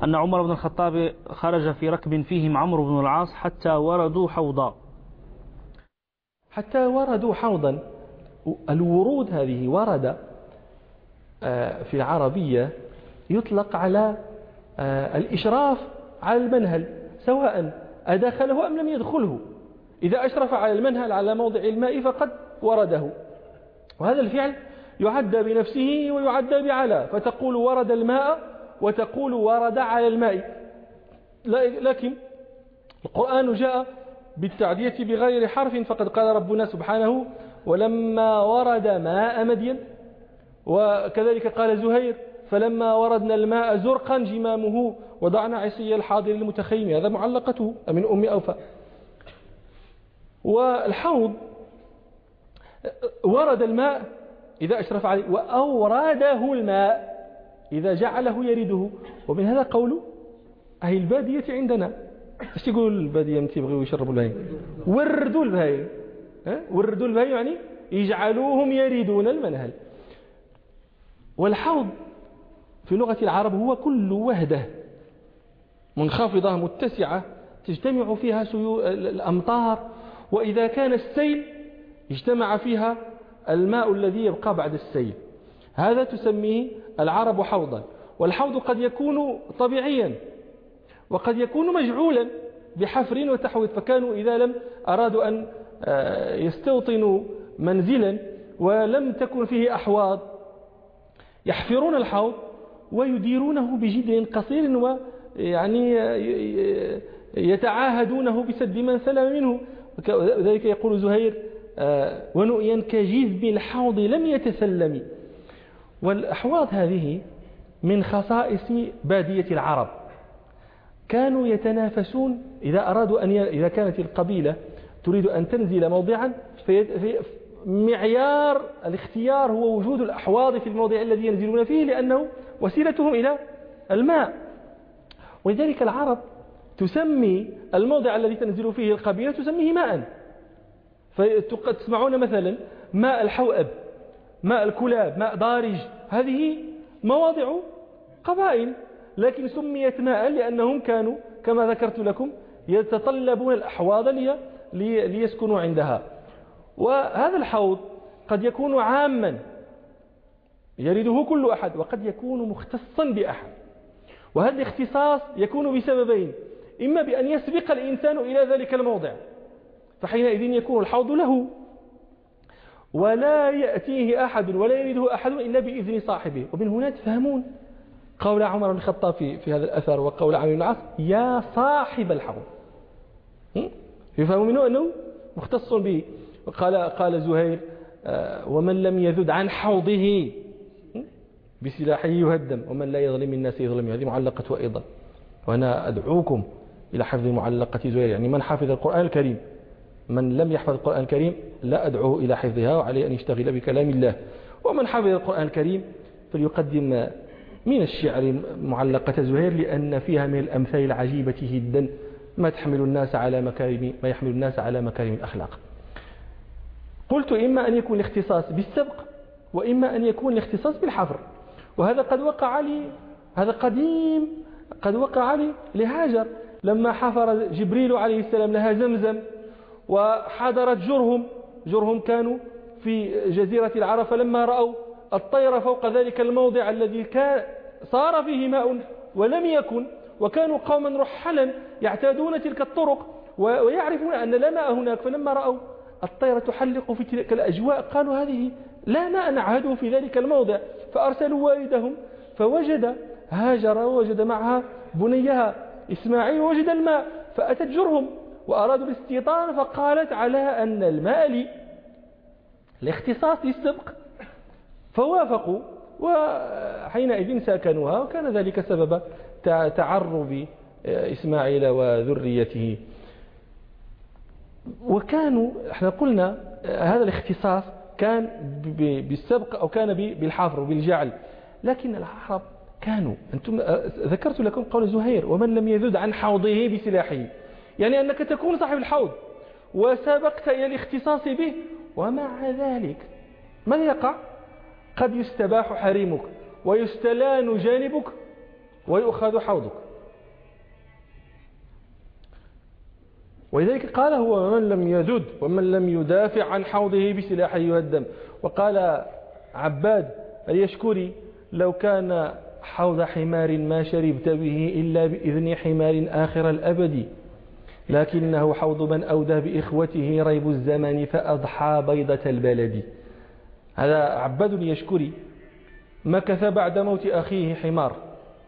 أن عمر بن الخطاب خرج في ركب فيهم عمرو بن العاص حتى وردوا حوضا. حتى وردوا حوضا. الورود هذه ورد في العربية يطلق على الإشراف على المنهل سواء أدخله أم لم يدخله. إذا أشرف على المنهل على موضع الماء فقد ورده، وهذا الفعل يعدى بنفسه ويعدى بعلى، فتقول ورد الماء وتقول ورد على الماء. لكن القرآن جاء بالتعدية بغير حرف، فقد قال ربنا سبحانه ولما ورد ماء مدين، وكذلك قال زهير فلما وردنا الماء زرقا جمامه وضعنا عصي الحاضر المتخيم، هذا معلقته من أم أوفى. والحوض ورد الماء إذا أشرف عليه، وأوراده الماء إذا جعله يرده. ومن هذا قول أهل البادية عندنا، ايش يقولوا البادية من تبغوا يشربوا البهايم؟ وردوا البهايم، وردوا البهايم يعني يجعلوهم يريدون المنهل. والحوض في لغة العرب هو كل وهدة منخفضة متسعة تجتمع فيها الأمطار، وإذا كان السيل اجتمع فيها الماء الذي يبقى بعد السيل، هذا تسميه العرب حوضا. والحوض قد يكون طبيعيا وقد يكون مجعولا بحفر وتحويط، فكانوا إذا لم أرادوا أن يستوطنوا منزلا ولم تكن فيه أحواض يحفرون الحوض ويديرونه بجدر قصير، ويعني يتعاهدونه بسد من سلم منه. وذلك يقول زهير ونؤيا كجذب الحوض لم يتسلم. والأحواض هذه من خصائص بادية العرب، كانوا يتنافسون إذا أرادوا إذا كانت القبيلة تريد أن تنزل موضعا، معيار الاختيار هو وجود الأحواض في الموضع الذي ينزلون فيه، لأنه وسيلتهم إلى الماء. ولذلك العرب تسمي الموضع الذي تنزل فيه القبيلة تسميه ماء. فتسمعون مثلا ماء الحوأب، ماء الكلاب، ماء ضارج، هذه مواضع قبائل، لكن سميت ماء لأنهم كانوا كما ذكرت لكم يتطلبون الأحواض ليسكنوا عندها. وهذا الحوض قد يكون عاما يريده كل أحد، وقد يكون مختصا بأحد. وهذا الاختصاص يكون بسببين: إما بأن يسبق الإنسان إلى ذلك الموضع فحينئذ يكون الحوض له، ولا يأتيه أحد ولا يريده أحد إلا بإذن صاحبه. ومن هنا تفهمون قول عمر بن الخطاب في هذا الأثر وقول عمرو بن العاص يا صاحب الحوض، يفهم منه أنه مختص به. قال زهير ومن لم يذد عن حوضه بسلاحه يهدم ومن لا يظلم الناس يظلم. هذه معلقة أيضا، وأنا أدعوكم إلى حفظ معلقة زهير، يعني من حفظ القرآن الكريم. من لم يحفظ القرآن الكريم لا أدعوه إلى حفظها، وعليه أن يشتغل بكلام الله. ومن حفظ القرآن الكريم فليقدم من الشعر معلقة زهير، لأن فيها من الأمثال العجيبة جدا ما يحمل الناس على مكارم الأخلاق. قلت إما أن يكون الاختصاص بالسبق، وإما أن يكون الاختصاص بالحفر. وهذا قد وقع لي، هذا قديم، قد وقع لي لهاجر لما حفر جبريل عليه السلام لها زمزم وحضرت جرهم كانوا في جزيرة العرب، فلما رأوا الطير فوق ذلك الموضع الذي كان صار فيه ماء ولم يكن، وكانوا قوما رحلا يعتادون تلك الطرق ويعرفون أن لا ماء هناك، فلما رأوا الطير تحلق في تلك الأجواء قالوا هذه لا ماء نعهده في ذلك الموضع، فأرسلوا والدهم فوجد هاجر ووجد معها بنيها إسماعيل ووجد الماء، فأتت جرهم وأرادوا الاستيطان، فقالت على أن الماء لي، الاختصاص للسبق، فوافقوا وحينئذ ساكنوها، وكان ذلك سبب تعرب إسماعيل وذريته. وكانوا احنا قلنا هذا الاختصاص كان بالسبق أو كان بالحفر وبالجعل، لكن العرب كانوا، أنتم ذكرت لكم قول زهير ومن لم يذد عن حوضه بسلاحه، يعني أنك تكون صاحب الحوض وسبقت إلى الاختصاص به، ومع ذلك ماذا يقع؟ قد يستباح حريمك ويستلان جانبك ويؤخذ حوضك. ولذلك قال هو من لم يذد ومن لم يدافع عن حوضه بسلاحه يهدم. وقال عباد اليشكري لو كان حوض حمار ما شربت به إلا بإذن حمار آخر الأبد، لكنه حوض من أودى بإخوته ريب الزمن فأضحى بيضة البلد. هذا عباد اليشكري مكث بعد موت أخيه حمار،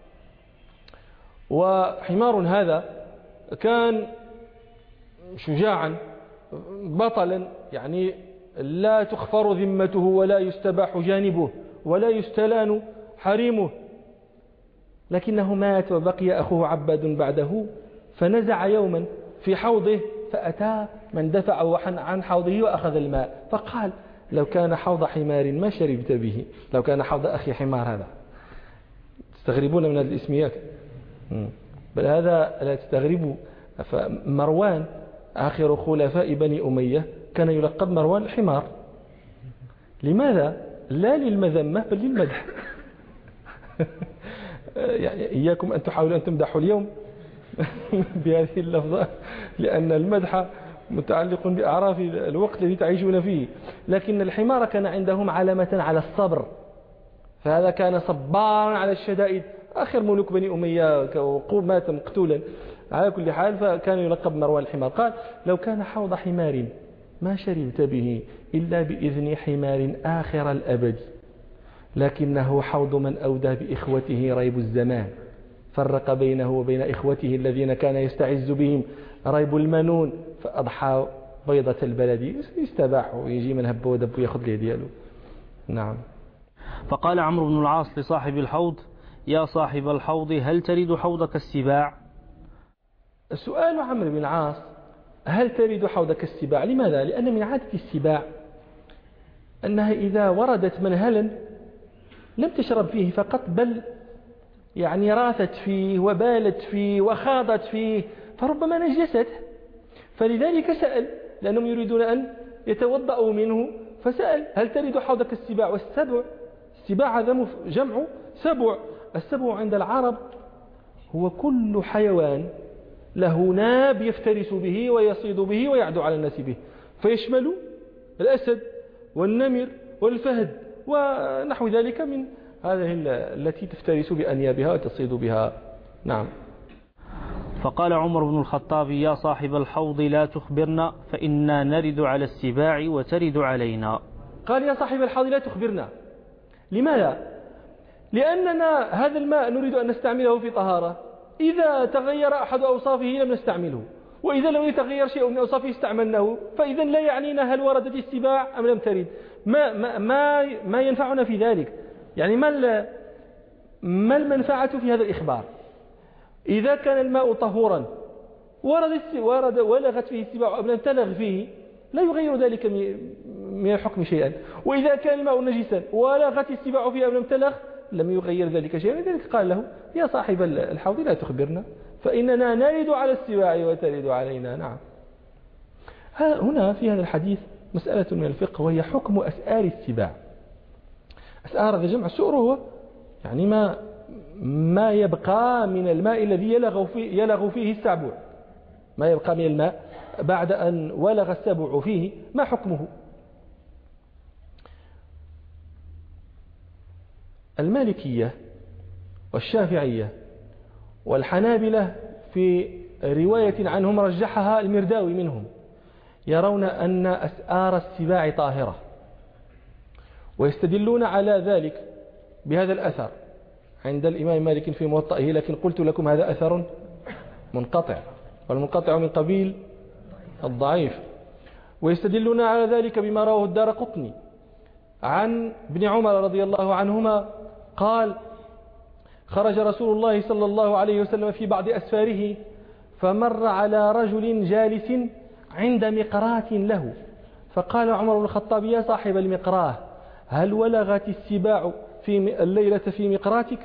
وحمار هذا كان شجاعا بطلا، يعني لا تخفر ذمته ولا يستباح جانبه ولا يستلان حريمه، لكنه مات وبقي أخوه عباد بعده، فنزع يوما في حوضه فأتى من دفعه عن حوضه وأخذ الماء، فقال لو كان حوض حمار ما شربت به، لو كان حوض أخي حمار. هذا تستغربون من هذه الاسميات؟ بل هذا لا تستغربوا. فمروان آخر خلفاء بني أمية كان يلقب مروان الحمار. لماذا؟ لا للمذمة بل للمدح. يعني إياكم أن تحاولوا أن تمدحوا اليوم بهذه اللفظة، لأن المدح متعلق بأعراف الوقت الذي تعيشون فيه. لكن الحمار كان عندهم علامة على الصبر، فهذا كان صبارا على الشدائد. آخر ملوك بني أمية مات مقتولا. على كل حال فكان يلقب مروان الحمار. قال لو كان حوض حمار ما شربت به إلا بإذن حمار آخر الأبد، لكنه حوض من أودى بإخوته ريب الزمان، فرق بينه وبين إخوته الذين كان يستعز بهم ريب المنون، فأضحى بيضة البلد. يستباح ويجي من هب ودب ويأخذ له دياله. نعم. فقال عمرو بن العاص لصاحب الحوض يا صاحب الحوض هل ترد حوضك السباع؟ سؤال عمرو بن العاص هل ترد حوضك السباع؟ لماذا؟ لأن من عادة السباع أنها إذا وردت منهلا لم تشرب فيه فقط، بل يعني راثت فيه وبالت فيه وخاضت فيه، فربما نجست. فلذلك سأل، لأنهم يريدون أن يتوضأوا منه، فسأل هل ترد حوضك السباع؟ والسبع، السباع هذا جمع سبع. السبع عند العرب هو كل حيوان له ناب يفترس به ويصيد به ويعدو على الناس به، فيشمل الأسد والنمر والفهد ونحو ذلك من هذه التي تفترس بأنيابها وتصيد بها. نعم. فقال عمر بن الخطاب يا صاحب الحوض لا تخبرنا فإنا نرد على السباع وترد علينا. قال يا صاحب الحوض لا تخبرنا. لماذا؟ لأننا هذا الماء نريد أن نستعمله في طهارة، إذا تغير أحد أوصافه لم نستعمله، وإذا لم يتغير شيء من أوصافه استعملناه، فإذا لا يعنينا هل وردت السباع أم لم ترد. ما ينفعنا في ذلك، يعني ما المنفعة في هذا الإخبار؟ إذا كان الماء طهورا ولغت فيه السباع أم لم تلغ فيه لا يغير ذلك من الحكم شيئا، وإذا كان الماء نجسا ولغت السباع فيه أم لم تلغ لم يغير ذلك شيئا. لذلك قال له يا صاحب الحوض لا تخبرنا فإننا نرد على السباع وترد علينا. نعم. هنا في هذا الحديث مسألة من الفقه، وهي حكم أسآر السباع. أسآر هذا جمع سؤر، هو يعني ما يبقى من الماء الذي يلغ فيه السبع، ما يبقى من الماء بعد أن ولغ السبع فيه، ما حكمه؟ المالكية والشافعية والحنابلة في رواية عنهم رجحها المرداوي منهم يرون أن أسآر السباع طاهرة، ويستدلون على ذلك بهذا الأثر عند الإمام مالك في موطئه، لكن قلت لكم هذا أثر منقطع، والمنقطع من قبيل الضعيف. ويستدلون على ذلك بما رواه الدارقطني عن ابن عمر رضي الله عنهما قال خرج رسول الله صلى الله عليه وسلم في بعض أسفاره فمر على رجل جالس عند مقراة له، فقال عمر بن الخطاب يا صاحب المقراه هل ولغت السباع في الليلة في مقراتك؟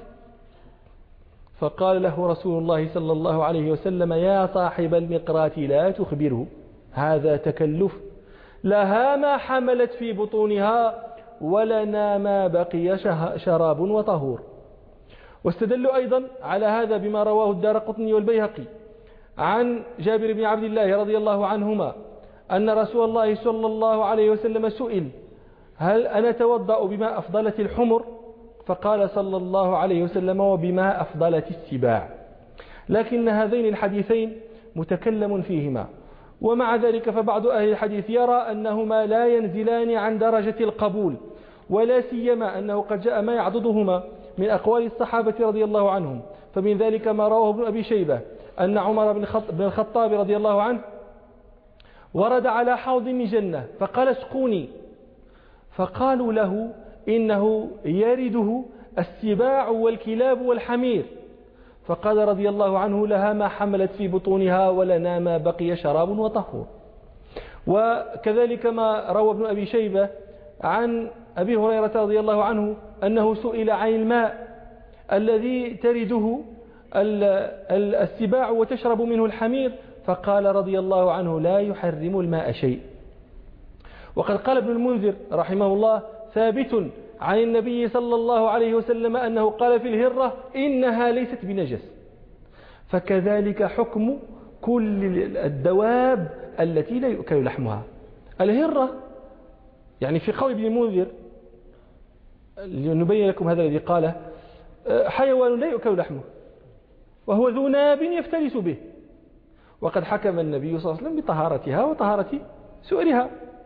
فقال له رسول الله صلى الله عليه وسلم يا صاحب المقرات لا تخبره، هذا تكلف، لها ما حملت في بطونها ولنا ما بقي شراب وطهور. واستدلوا أيضا على هذا بما رواه الدارقطني والبيهقي عن جابر بن عبد الله رضي الله عنهما أن رسول الله صلى الله عليه وسلم سئل: هل أنا أتوضأ بما أفضلت الحمر؟ فقال صلى الله عليه وسلم: وبما أفضلت السباع. لكن هذين الحديثين متكلم فيهما، ومع ذلك فبعض أهل الحديث يرى أنهما لا ينزلان عن درجة القبول، ولا سيما أنه قد جاء ما يعضدهما من أقوال الصحابة رضي الله عنهم. فمن ذلك ما رواه ابن أبي شيبة أن عمر بن الخطاب رضي الله عنه ورد على حوض من جنة فقال: اسقوني. فقالوا له: إنه يرده السباع والكلاب والحمير. فقال رضي الله عنه: لها ما حملت في بطونها ولنا ما بقي شراب وطهور. وكذلك ما روى ابن أبي شيبة عن أبي هريرة رضي الله عنه أنه سئل عن الماء الذي ترده السباع وتشرب منه الحمير، فقال رضي الله عنه: لا يحرم الماء شيء. وقد قال ابن المنذر رحمه الله: ثابت عن النبي صلى الله عليه وسلم أنه قال في الهرة: إنها ليست بنجس. فكذلك حكم كل الدواب التي لا يؤكل لحمها. الهرة يعني في قول ابن المنذر لنبين لكم هذا الذي قاله: حيوان لا يؤكل لحمه وهو ذو ناب يفترس به، وقد حكم النبي صلى الله عليه وسلم بطهارتها وطهارة سؤرها.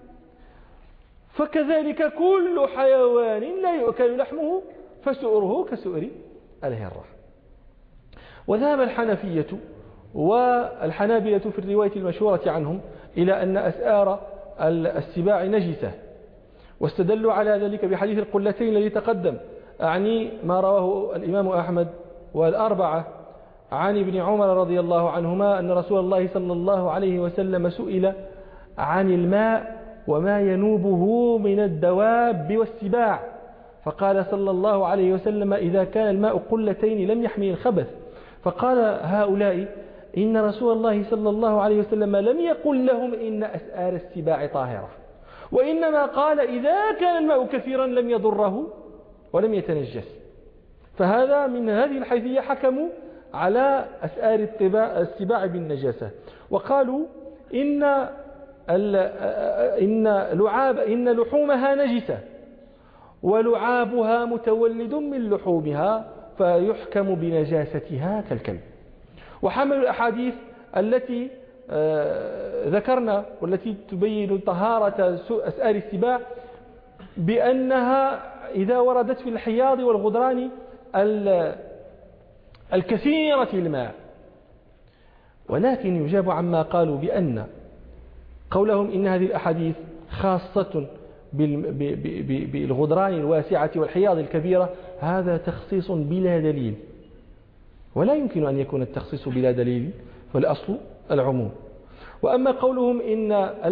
فكذلك كل حيوان لا يؤكل لحمه فسؤره كسؤر الهرة. وذهب الحنفية والحنابلة في الرواية المشهورة عنهم إلى أن أسآر السباع نجسة، واستدلوا على ذلك بحديث القلتين الذي تقدم، أعني ما رواه الإمام أحمد والأربعة عن ابن عمر رضي الله عنهما أن رسول الله صلى الله عليه وسلم سئل عن الماء وما ينوبه من الدواب والسباع، فقال صلى الله عليه وسلم: إذا كان الماء قلتين لم يحمل الخبث. فقال هؤلاء: إن رسول الله صلى الله عليه وسلم لم يقل لهم إن أسآر السباع طاهرة، وإنما قال: إذا كان الماء كثيرا لم يضره ولم يتنجس. فهذا من هذه الحيثية حكموا على أسآر السباع بالنجاسة، وقالوا إن لحومها نجسة ولعابها متولد من لحومها فيحكم بنجاستها كالكلب. وحملوا الأحاديث التي ذكرنا والتي تبين طهارة أسآر السباع بأنها إذا وردت في الحياض والغدران الكثيرة الماء. ولكن يجاب عما قالوا بأن قولهم إن هذه الأحاديث خاصة بالغدران الواسعة والحياض الكبيرة، هذا تخصيص بلا دليل، ولا يمكن أن يكون التخصيص بلا دليل، فالأصل العموم. وأما قولهم إن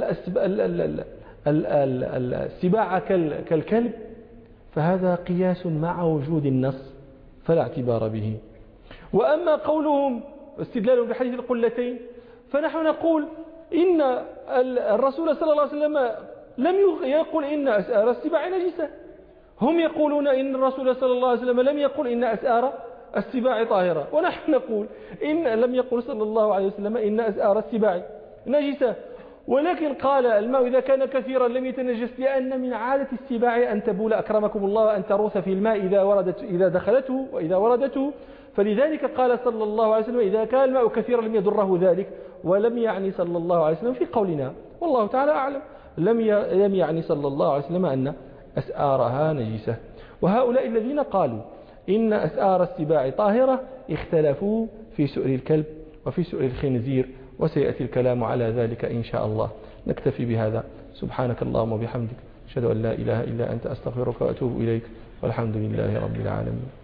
السباع كالكلب، فهذا قياس مع وجود النص فلا اعتبار به. وأما قولهم استدلالهم بحديث القلتين، فنحن نقول إن الرسول صلى الله عليه وسلم لم يقل إن أسآر السباع نجسة. هم يقولون إن الرسول صلى الله عليه وسلم لم يقل إن أسآر السباع طاهرة، ونحن نقول إن لم يقل صلى الله عليه وسلم إن أسآر السباع نجسة، ولكن قال: الماء إذا كان كثيرا لم يتنجس، لأن من عادة السباع أن تبول أكرمكم الله وأن تروث في الماء إذا دخلته وإذا وردته. فلذلك قال صلى الله عليه وسلم: إذا كان الماء كثيرا لم يضره ذلك. ولم يعني صلى الله عليه وسلم في قولنا والله تعالى أعلم، لم يعني صلى الله عليه وسلم أن أسآرها نجسة. وهؤلاء الذين قالوا إن أسآر السباع طاهرة اختلفوا في سؤر الكلب وفي سؤر الخنزير، وسيأتي الكلام على ذلك إن شاء الله. نكتفي بهذا. سبحانك اللهم وبحمدك، أشهد أن لا إله إلا أنت، أستغفرك وأتوب إليك، والحمد لله رب العالمين.